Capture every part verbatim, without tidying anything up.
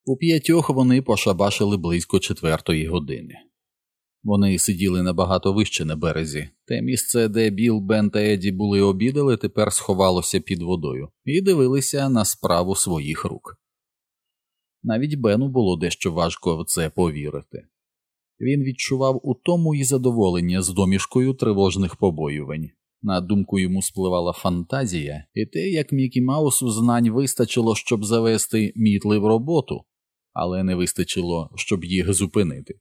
У п'ятьох вони пошабашили близько четвертої години. Вони сиділи набагато вище на березі. Те місце, де Біл, Бен та Едді були обідали, тепер сховалося під водою, і дивилися на справу своїх рук. Навіть Бену було дещо важко в це повірити. Він відчував утому і задоволення з домішкою тривожних побоювань. На думку йому спливала фантазія і те, як Мікі Маусу знань вистачило, щоб завести мітли в роботу, але не вистачило, щоб їх зупинити.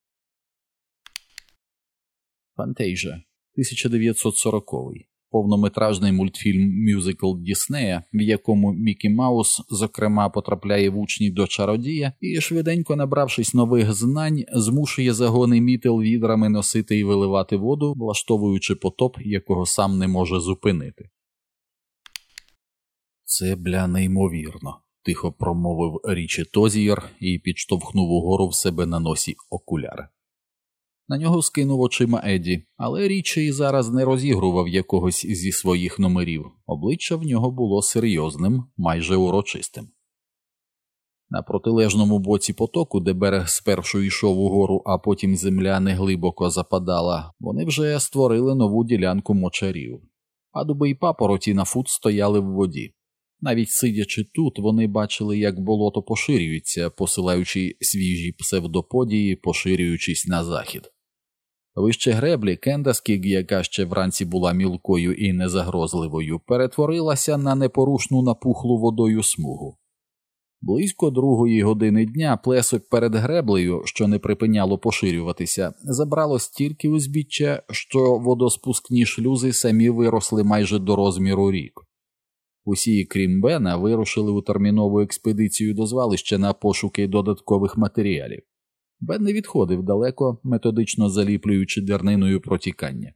Фантейжа, тисяча дев'ятсот сороковий. Повнометражний мультфільм-мюзикл Діснея, в якому Мікі Маус, зокрема, потрапляє в учні до чародія і, швиденько набравшись нових знань, змушує загони мітел відрами носити і виливати воду, влаштовуючи потоп, якого сам не може зупинити. «Це, бля, неймовірно», – тихо промовив Річі Тозієр і підштовхнув угору в себе на носі окуляри. На нього скинув очима Едді, але Річі і зараз не розігрував якогось зі своїх номерів. Обличчя в нього було серйозним, майже урочистим. На протилежному боці потоку, де берег спершу йшов угору, а потім земля неглибоко западала, вони вже створили нову ділянку мочарів. Падуби й папороті на фут стояли в воді. Навіть сидячи тут, вони бачили, як болото поширюється, посилаючи свіжі псевдоподії, поширюючись на захід. Вище греблі Кендаскіг, яка ще вранці була мілкою і незагрозливою, перетворилася на непорушну напухлу водою смугу. Близько другої години дня плесок перед греблею, що не припиняло поширюватися, забрало стільки узбіччя, що водоспускні шлюзи самі виросли майже до розміру рік. Усі, крім Бена, вирушили у термінову експедицію до звалища на пошуки додаткових матеріалів. Бен не відходив далеко, методично заліплюючи дерниною протікання.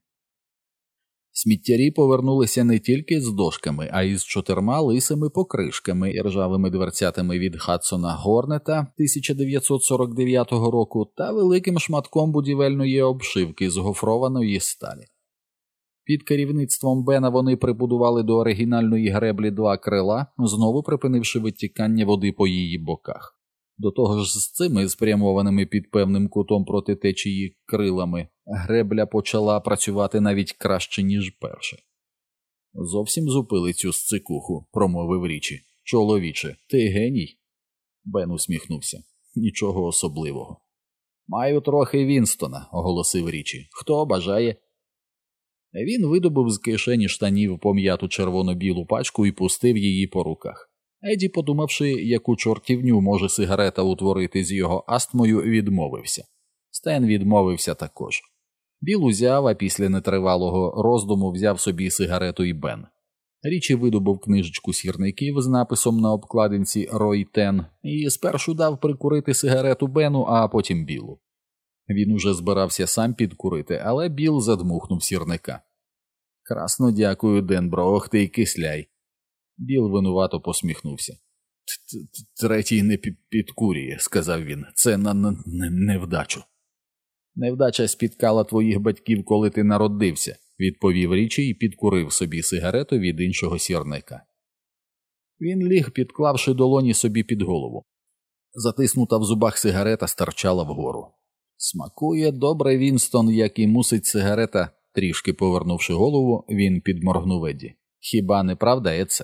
Сміттярі повернулися не тільки з дошками, а й з чотирма лисими покришками і ржавими дверцятами від Хадсона Горнета тисяча дев'ятсот сорок дев'ятого року та великим шматком будівельної обшивки з гофрованої сталі. Під керівництвом Бена вони прибудували до оригінальної греблі два крила, знову припинивши витікання води по її боках. До того ж з цими спрямованими під певним кутом проти течії крилами гребля почала працювати навіть краще, ніж перше. «Зовсім зупили цю сцикуху», – промовив Річі. «Чоловіче, ти геній?» Бен усміхнувся. «Нічого особливого». «Маю трохи Вінстона», – оголосив Річі. «Хто бажає?» Він видобув з кишені штанів пом'яту червоно-білу пачку і пустив її по руках. Едді, подумавши, яку чортівню може сигарета утворити з його астмою, відмовився. Стен відмовився також. Біл узяв, а після нетривалого роздуму взяв собі сигарету і Бен. Річі видобув книжечку сірників з написом на обкладинці «Рой Тен» і спершу дав прикурити сигарету Бену, а потім Білу. Він уже збирався сам підкурити, але Біл задмухнув сірника. «Красно дякую, Денбро, ох ти й кисляй». Біл винувато посміхнувся. «Третій не підкурює», – сказав він. «Це на невдачу». «Невдача спіткала твоїх батьків, коли ти народився», – відповів Річі і підкурив собі сигарету від іншого сірника. Він ліг, підклавши долоні собі під голову. Затиснута в зубах сигарета стирчала вгору. «Смакує добре, Вінстон, як і мусить сигарета», – трішки повернувши голову, він підморгнув Едді. «Хіба не правда, Едсе?»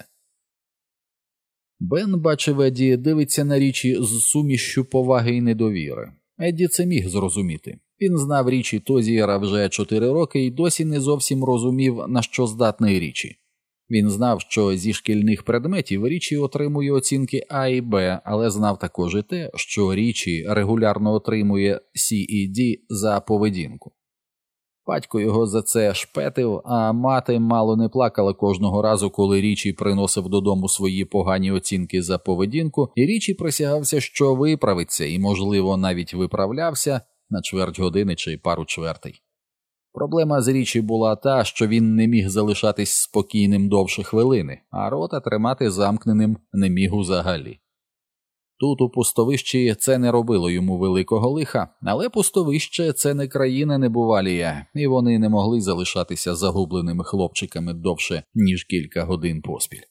Бен бачив Едді, дивиться на Річі з сумішшю поваги і недовіри. Едді це міг зрозуміти. Він знав Річі Тозієра вже чотири роки і досі не зовсім розумів, на що здатний Річі. Він знав, що зі шкільних предметів Річі отримує оцінки А і Б, але знав також і те, що Річі регулярно отримує Сі і Ді за поведінку. Батько його за це шпетив, а мати мало не плакала кожного разу, коли Річі приносив додому свої погані оцінки за поведінку, і Річі присягався, що виправиться і, можливо, навіть виправлявся на чверть години чи пару чвертей. Проблема з Річі була та, що він не міг залишатись спокійним довше хвилини, а рота тримати замкненим не міг взагалі. Тут, у пустовищі, це не робило йому великого лиха, але пустовище – це не країна небувалія, і вони не могли залишатися загубленими хлопчиками довше, ніж кілька годин поспіль.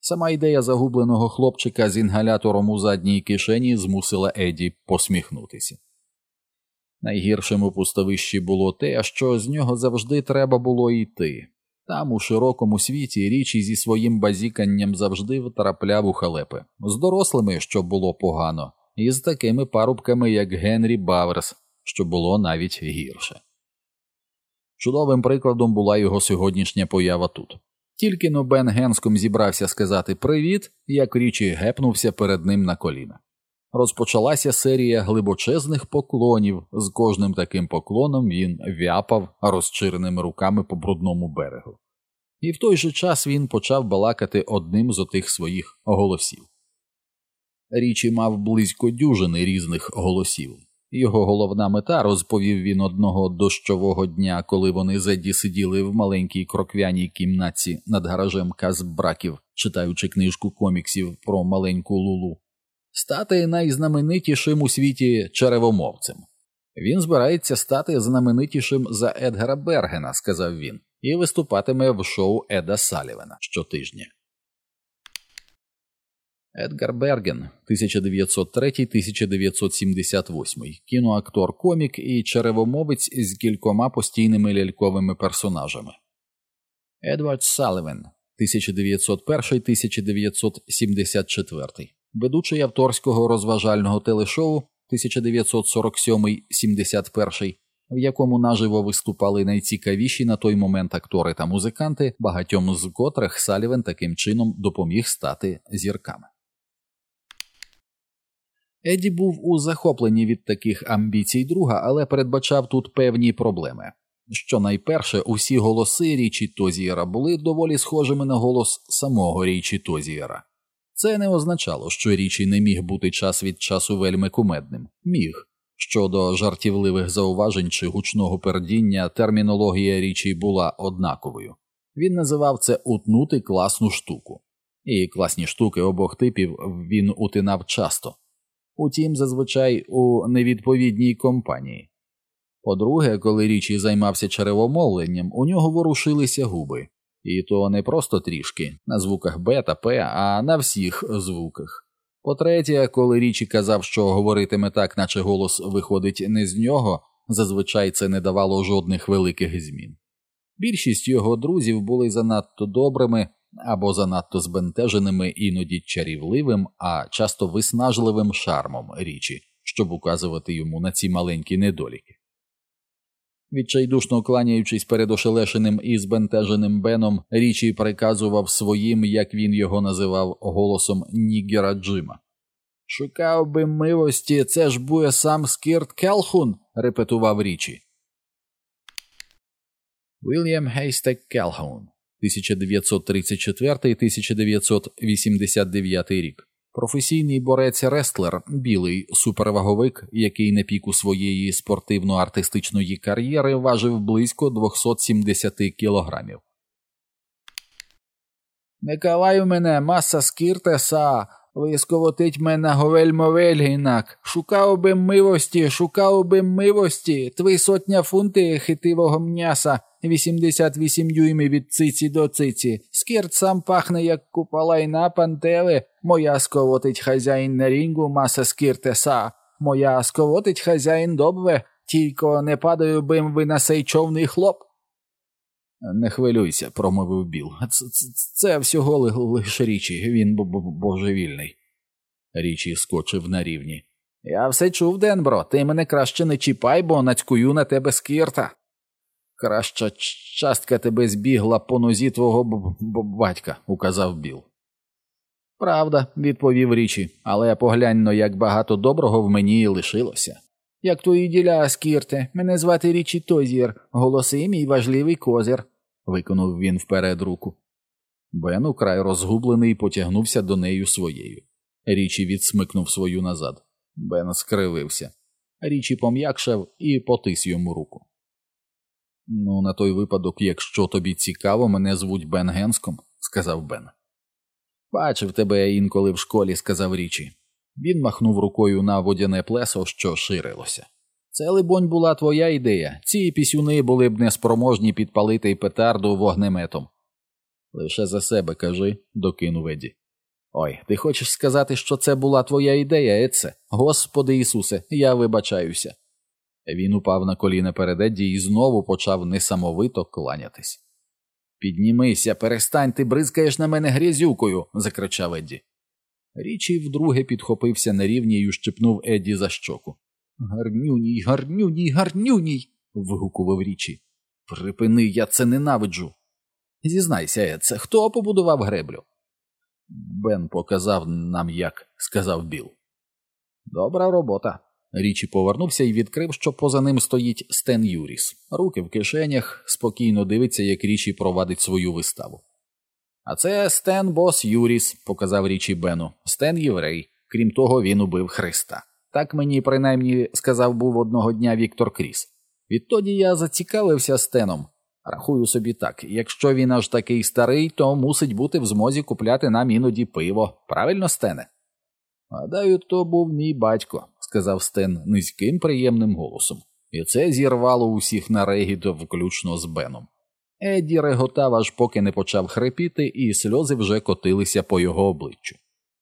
Сама ідея загубленого хлопчика з інгалятором у задній кишені змусила Еді посміхнутися. Найгіршим у пустовищі було те, що з нього завжди треба було йти. Там, у широкому світі, Річі зі своїм базіканням завжди втрапляв у халепи. З дорослими, що було погано, і з такими парубками, як Генрі Баверс, що було навіть гірше. Чудовим прикладом була його сьогоднішня поява тут. Тільки но Бен Генском зібрався сказати «привіт», як Річі гепнувся перед ним на коліна. Розпочалася серія глибочезних поклонів, з кожним таким поклоном він вяпав розчиреними руками по брудному берегу. І в той же час він почав балакати одним з отих своїх голосів. Річі мав близько дюжини різних голосів. Його головна мета, розповів він одного дощового дня, коли вони з Едді сиділи в маленькій кроквяній кімнатці над гаражем Казбраків, читаючи книжку коміксів про маленьку Лулу, стати найзнаменитішим у світі черевомовцем. Він збирається стати знаменитішим за Едгара Бергена, сказав він, і виступатиме в шоу Еда Салівана щотижня. Едгар Берген, тисяча дев'ятсот третій - тисяча дев'ятсот сімдесят восьмий, кіноактор-комік і черевомовець з кількома постійними ляльковими персонажами. Едвард Саліван, тисяча дев'ятсот перший - тисяча дев'ятсот сімдесят четвертий, ведучий авторського розважального телешоу тисяча дев'ятсот сорок сьомий - сімдесят перший, в якому наживо виступали найцікавіші на той момент актори та музиканти, багатьом з котрих Саліван таким чином допоміг стати зірками. Едді був у захопленні від таких амбіцій друга, але передбачав тут певні проблеми. Щонайперше, усі голоси Річі Тозієра були доволі схожими на голос самого Річі Тозієра. Це не означало, що Річі не міг бути час від часу вельми кумедним. Міг. Щодо жартівливих зауважень чи гучного пердіння, термінологія Річі була однаковою. Він називав це «утнути класну штуку». І класні штуки обох типів він утинав часто. Утім, зазвичай у невідповідній компанії. По-друге, коли Річі займався черевомовленням, у нього ворушилися губи. І то не просто трішки, на звуках Б та П, а на всіх звуках. По-третє, коли Річі казав, що говоритиме так, наче голос виходить не з нього, зазвичай це не давало жодних великих змін. Більшість його друзів були занадто добрими або занадто збентеженими іноді чарівливим, а часто виснажливим шармом Річі, щоб указувати йому на ці маленькі недоліки. Відчайдушно кланяючись перед ошелешеним і збентеженим Беном, Річі приказував своїм, як він його називав, голосом Ніггера Джима. «Шукав би милості, це ж буде сам Скірт Келхун», – репетував Річі. Вільям Гейстек Келхун, тисяча дев'ятсот тридцять четвертий - тисяча дев'ятсот вісімдесят дев'ятий рік. Професійний борець-рестлер, білий суперваговик, який на піку своєї спортивно-артистичної кар'єри важив близько двісті сімдесят кілограмів. «Не кавай у мене, маса скіртеса, висковотить мене говельмо-вельгінак, шукав би милості, шукав би милості, твої сотня фунти хитивого м'яса, вісімдесят вісім дюймів від циці до циці, скірт сам пахне, як куполайна пантели, моя сковотить хазяїн на рінгу, маса скіртеса, моя сковотить хазяїн добре, тільки не падаю бим ви на сей човний хлоп». «Не хвилюйся», – промовив Біл. Це, це, це всього лише Річі, він божевільний. Річі скочив на рівні. «Я все чув, Денбро, ти мене краще не чіпай, бо нацькую на тебе скірта. Краща частка тебе збігла по нозі твого б- б- батька», – указав Біл. «Правда», – відповів Річі, – «але поглянь-но, як багато доброго в мені і лишилося». «Як твої діля, скірте, мене звати Річі Тозір, голоси мій важливий козир», – виконав він вперед руку. Бен, украй розгублений, потягнувся до нею своєю. Річі відсмикнув свою назад. Бен скривився. Річі пом'якшав і потис йому руку. «Ну, на той випадок, якщо тобі цікаво, мене звуть Бен Генском», – сказав Бен. «Бачив тебе інколи в школі», – сказав Річі. Він махнув рукою на водяне плесо, що ширилося. «Це, либонь, була твоя ідея. Ці пісюни були б неспроможні підпалити петарду вогнеметом». Лише за себе кажи, докинув Едді. Ой, ти хочеш сказати, що це була твоя ідея, Едсе? Господи Ісусе, я вибачаюся. Він упав на коліна перед Едді і знову почав несамовито кланятись. Піднімися, перестань, ти бризкаєш на мене грязюкою, закричав Едді. Річі вдруге підхопився на рівні і ущипнув Едді за щоку. Гарнюній, гарнюній, гарнюній, вигукував Річі. Припини, я це ненавиджу. Зізнайся, Едсе, хто побудував греблю? Бен показав нам як, сказав Біл. Добра робота. Річі повернувся і відкрив, що поза ним стоїть Стен Юріс. Руки в кишенях, спокійно дивиться, як Річі провадить свою виставу. А це Стен Бос Юріс, показав Річі Бену. Стен єврей. Крім того, він убив Христа. Так мені, принаймні, сказав був одного дня Віктор Кріс. Відтоді я зацікавився Стеном. Рахую собі так, якщо він аж такий старий, то мусить бути в змозі купляти нам іноді пиво. Правильно, Стене? Гадаю, то був мій батько, сказав Стен низьким приємним голосом. І це зірвало усіх на регіт, включно з Беном. Едді реготав, аж поки не почав хрипіти, і сльози вже котилися по його обличчю.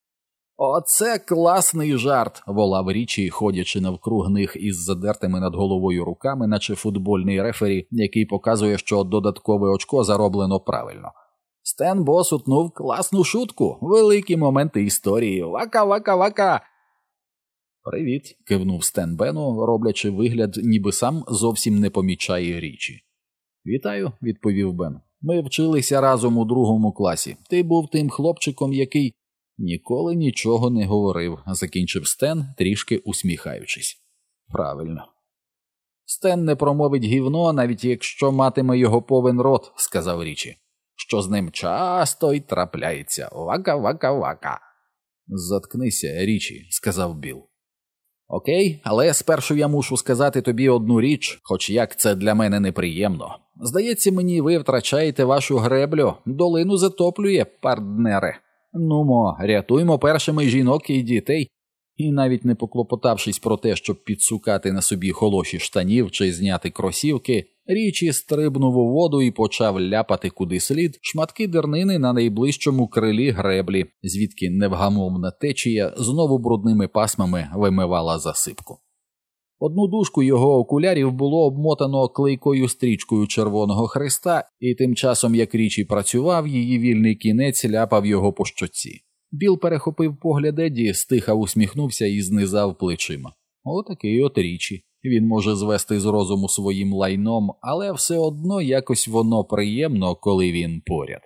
«Оце класний жарт!» – волав Річі, ходячи навкруг них із задертими над головою руками, наче футбольний рефері, який показує, що додаткове очко зароблено правильно. Стен Бос утнув класну шутку, великі моменти історії. Вака-вака-вака! «Привіт!» – кивнув Стен Бену, роблячи вигляд, ніби сам зовсім не помічає Річі. «Вітаю!» – відповів Бен. «Ми вчилися разом у другому класі. Ти був тим хлопчиком, який...» «Ніколи нічого не говорив», – закінчив Стен, трішки усміхаючись. «Правильно». «Стен не промовить гівно, навіть якщо матиме його повен рот», – сказав Річі. «Що з ним часто й трапляється. Вака-вака-вака». «Заткнися, Річі», – сказав Біл. «Окей, але спершу я мушу сказати тобі одну річ, хоч як це для мене неприємно. Здається мені, ви втрачаєте вашу греблю, долину затоплює, партнере. Нумо, рятуймо першими жінок і дітей». І навіть не поклопотавшись про те, щоб підсукати на собі холоші штанів чи зняти кросівки, Річі стрибнув у воду і почав ляпати куди слід шматки дернини на найближчому крилі греблі, звідки невгамовна течія знову брудними пасмами вимивала засипку. Одну дужку його окулярів було обмотано клейкою стрічкою Червоного Христа, і тим часом, як Річі працював, її вільний кінець ляпав його по щоці. Біл перехопив погляд Едді, стиха усміхнувся і знизав плечима. Отакий от Річі. Він може звести з розуму своїм лайном, але все одно якось воно приємно, коли він поряд.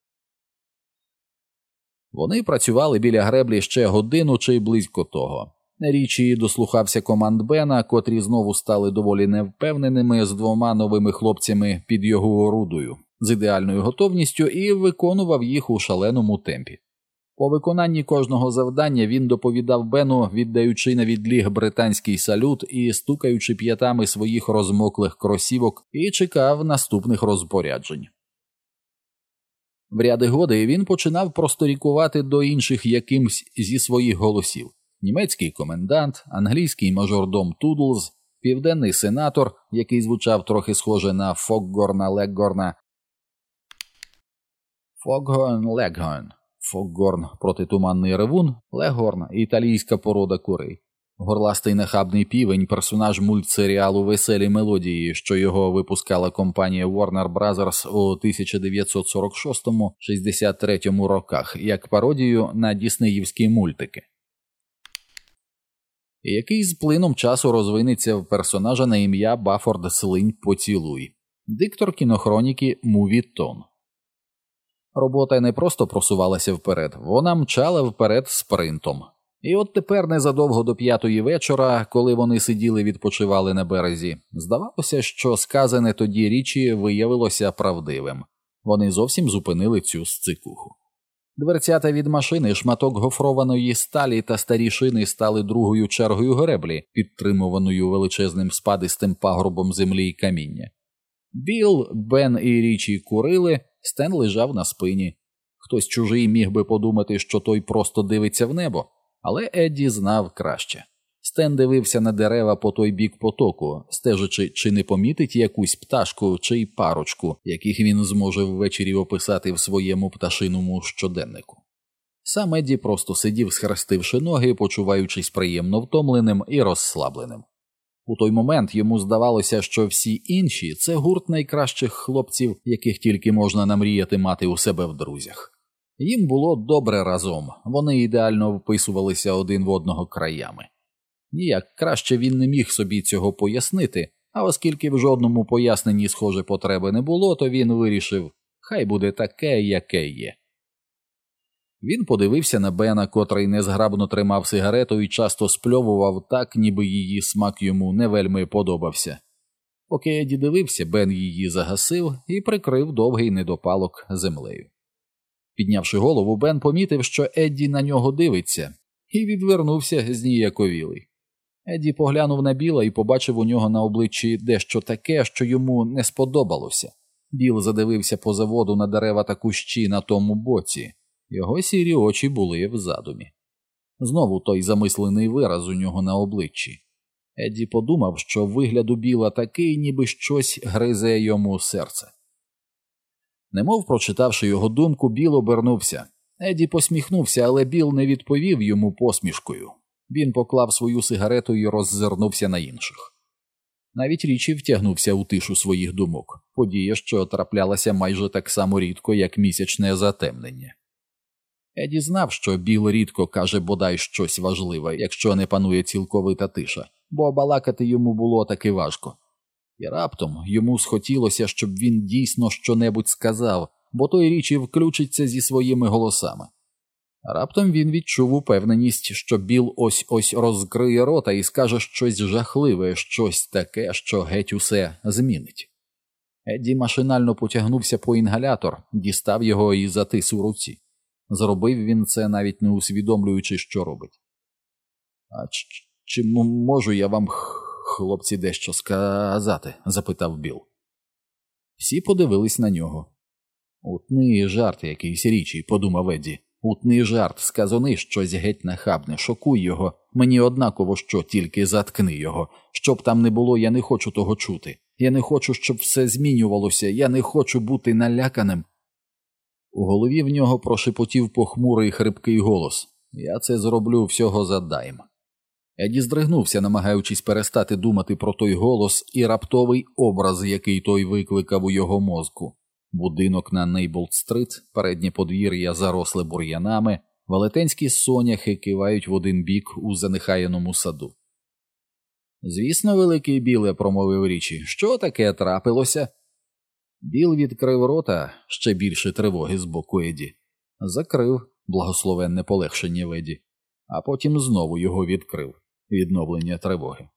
Вони працювали біля греблі ще годину чи близько того. Річі дослухався команд Бена, котрі знову стали доволі невпевненими з двома новими хлопцями під його орудою, з ідеальною готовністю, і виконував їх у шаленому темпі. По виконанні кожного завдання він доповідав Бену, віддаючи на відліг британський салют і стукаючи п'ятами своїх розмоклих кросівок, і чекав наступних розпоряджень. В ряди годи він починав просторікувати до інших якимсь зі своїх голосів. Німецький комендант, англійський мажордом Тудлз, південний сенатор, який звучав трохи схоже на Фокгорна-Леггорна. Фокгорн-Леггорн. Фокгорн – протитуманний ревун, Леггорн – італійська порода курей. Горластий нахабний півень – персонаж мультсеріалу «Веселі мелодії», що його випускала компанія Warner Brothers у тисяча дев'ятсот сорок шостому - шістдесят третьому роках, як пародію на діснеївські мультики. Який з плином часу розвинеться в персонажа на ім'я Бафорд Слинь Поцілуй. Диктор кінохроніки Муві Тон. Робота не просто просувалася вперед, вона мчала вперед спринтом. І от тепер незадовго до п'ятої вечора, коли вони сиділи відпочивали на березі, здавалося, що сказане тоді Річі виявилося правдивим. Вони зовсім зупинили цю сцикуху. Дверцята від машини, шматок гофрованої сталі та старі шини стали другою чергою греблі, підтримуваною величезним спадистим пагорбом землі й каміння. Біл, Бен і Річі курили, Стен лежав на спині. Хтось чужий міг би подумати, що той просто дивиться в небо, але Едді знав краще. Стен дивився на дерева по той бік потоку, стежачи, чи не помітить якусь пташку чи й парочку, яких він зможе ввечері описати в своєму пташиному щоденнику. Сам Едді просто сидів, схрестивши ноги, почуваючись приємно втомленим і розслабленим. У той момент йому здавалося, що всі інші – це гурт найкращих хлопців, яких тільки можна намріяти мати у себе в друзях. Їм було добре разом, вони ідеально вписувалися один в одного краями. Ніяк краще він не міг собі цього пояснити, а оскільки в жодному поясненні схоже потреби не було, то він вирішив – хай буде таке, яке є. Він подивився на Бена, котрий незграбно тримав сигарету і часто спльовував так, ніби її смак йому не вельми подобався. Поки Едді дивився, Бен її загасив і прикрив довгий недопалок землею. Піднявши голову, Бен помітив, що Едді на нього дивиться, і відвернувся зніяковілий. Едді поглянув на Біла і побачив у нього на обличчі дещо таке, що йому не сподобалося. Біл задивився поза воду на дерева та кущі на тому боці. Його сірі очі були в задумі. Знову той замислений вираз у нього на обличчі. Едді подумав, що вигляд у Біла такий, ніби щось гризе йому серце. Немов прочитавши його думку, Біл обернувся. Едді посміхнувся, але Біл не відповів йому посмішкою. Він поклав свою сигарету і роззирнувся на інших. Навіть Річі втягнувся у тишу своїх думок, подія, що траплялася майже так само рідко, як місячне затемнення. Едді знав, що Біл рідко каже бодай щось важливе, якщо не панує цілковита тиша, бо балакати йому було таки важко. І раптом йому схотілося, щоб він дійсно щонебудь сказав, бо той Річі включиться зі своїми голосами. Раптом він відчув упевненість, що Біл ось-ось розкриє рота і скаже щось жахливе, щось таке, що геть усе змінить. Едді машинально потягнувся по інгалятор, дістав його і затис у руці. Зробив він це, навіть не усвідомлюючи, що робить. «А чи, чи можу я вам, хлопці, дещо сказати?» – запитав Біл. Всі подивились на нього. «Утний жарт якийсь Річі», – подумав Едді. «Утний жарт, сказаний щось геть нахабне, шокуй його, мені однаково що, тільки заткни його. Щоб там не було, я не хочу того чути. Я не хочу, щоб все змінювалося, я не хочу бути наляканим». У голові в нього прошепотів похмурий хрипкий голос. «Я це зроблю всього за дайм». Едді здригнувся, намагаючись перестати думати про той голос і раптовий образ, який той викликав у його мозку. Будинок на Нейболт-стрит, переднє подвір'я заросле бур'янами, велетенські соняхи кивають в один бік у занехаяному саду. «Звісно, великий Біле», – промовив Річі, – «що таке трапилося?» Біл відкрив рота, ще більше тривоги з боку Едді. Закрив, благословенне полегшення в Едді, а потім знову його відкрив, відновлення тривоги.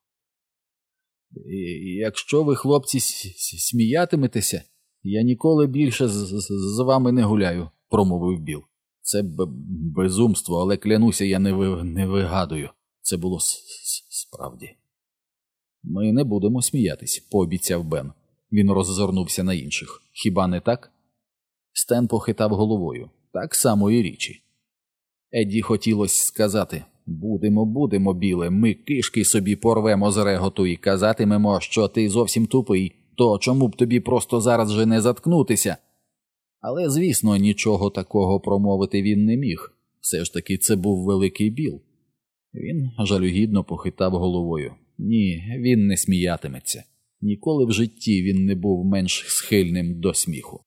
І «Якщо ви, хлопці, сміятиметеся, я ніколи більше з, з, з вами не гуляю», – промовив Біл. «Це б безумство, але клянуся, я не, ви, не вигадую. Це було с -с справді». «Ми не будемо сміятись», – пообіцяв Бен. Він роззирнувся на інших. «Хіба не так?» Стен похитав головою. Так само і Річі. Едді хотілося сказати: «Будемо, будемо, Біле, ми кишки собі порвемо з реготу і казатимемо, що ти зовсім тупий, то чому б тобі просто зараз же не заткнутися?» Але, звісно, нічого такого промовити він не міг. Все ж таки це був великий Біл. Він жалюгідно похитав головою. Ні, він не сміятиметься. Ніколи в житті він не був менш схильним до сміху.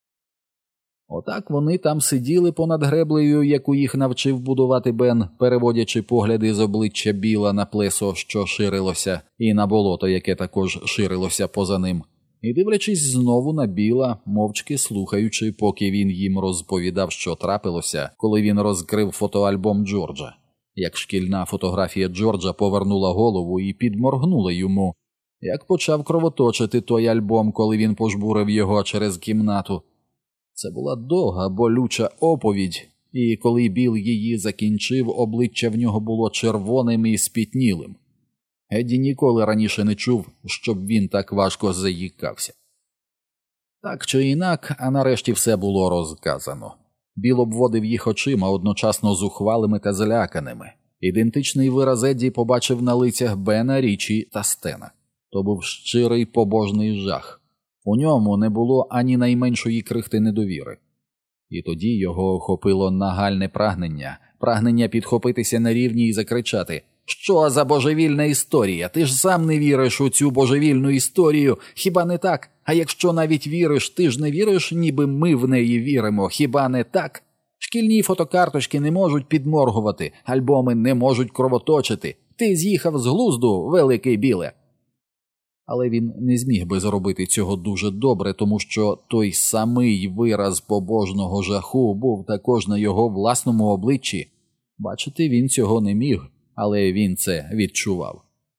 Отак вони там сиділи понад греблею, яку їх навчив будувати Бен, переводячи погляди з обличчя Біла на плесо, що ширилося, і на болото, яке також ширилося поза ним, і дивлячись знову на Біла, мовчки слухаючи, поки він їм розповідав, що трапилося, коли він розкрив фотоальбом Джорджа. Як шкільна фотографія Джорджа повернула голову і підморгнула йому, як почав кровоточити той альбом, коли він пожбурив його через кімнату. Це була довга, болюча оповідь, і коли Біл її закінчив, обличчя в нього було червоним і спітнілим. Едді ніколи раніше не чув, щоб він так важко заїкався. Так чи інак, а нарешті все було розказано. Біл обводив їх очима, одночасно зухвалими та зляканими. Ідентичний вираз Едді побачив на лицях Бена, Річі та Стена. То був щирий побожний жах. У ньому не було ані найменшої крихти недовіри. І тоді його охопило нагальне прагнення, прагнення підхопитися на рівні і закричати: «Що за божевільна історія? Ти ж сам не віриш у цю божевільну історію, хіба не так? А якщо навіть віриш, ти ж не віриш, ніби ми в неї віримо, хіба не так? Шкільні фотокарточки не можуть підморгувати, альбоми не можуть кровоточити. Ти з'їхав з глузду, великий біле!» Але він не зміг би зробити цього дуже добре, тому що той самий вираз побожного жаху був також на його власному обличчі. Бачити він цього не міг, але він це відчував.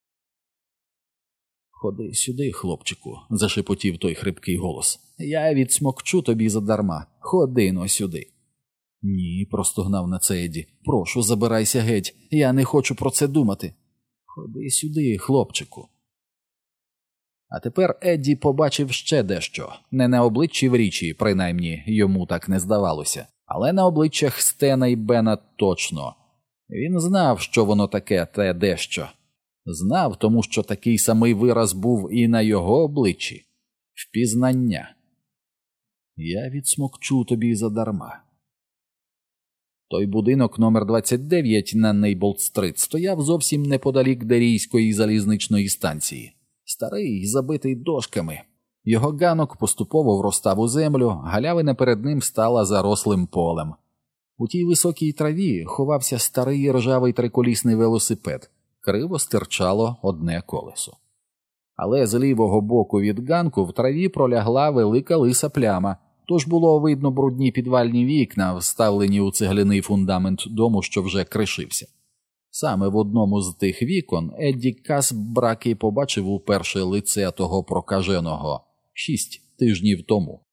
«Ходи сюди, хлопчику», – зашепотів той хрипкий голос. «Я відсмокчу тобі задарма. Ходи-но сюди». «Ні», – простогнав на це Едді. «Прошу, забирайся геть. Я не хочу про це думати». «Ходи сюди, хлопчику». А тепер Едді побачив ще дещо. Не на обличчі в Річі, принаймні, йому так не здавалося. Але на обличчях Стена і Бена точно. Він знав, що воно таке, те дещо. Знав, тому що такий самий вираз був і на його обличчі. Впізнання. «Я відсмокчу тобі задарма». Той будинок номер двадцять дев'ять на Нейболт-стрит стояв зовсім неподалік Дерійської залізничної станції. Старий, забитий дошками. Його ганок поступово вростав у землю, галявина перед ним стала зарослим полем. У тій високій траві ховався старий ржавий триколісний велосипед. Криво стирчало одне колесо. Але з лівого боку від ганку в траві пролягла велика лиса пляма, тож було видно брудні підвальні вікна, вставлені у цегляний фундамент дому, що вже кришився. Саме в одному з тих вікон Едді Касбракі побачив уперше лице того прокаженого шість тижнів тому.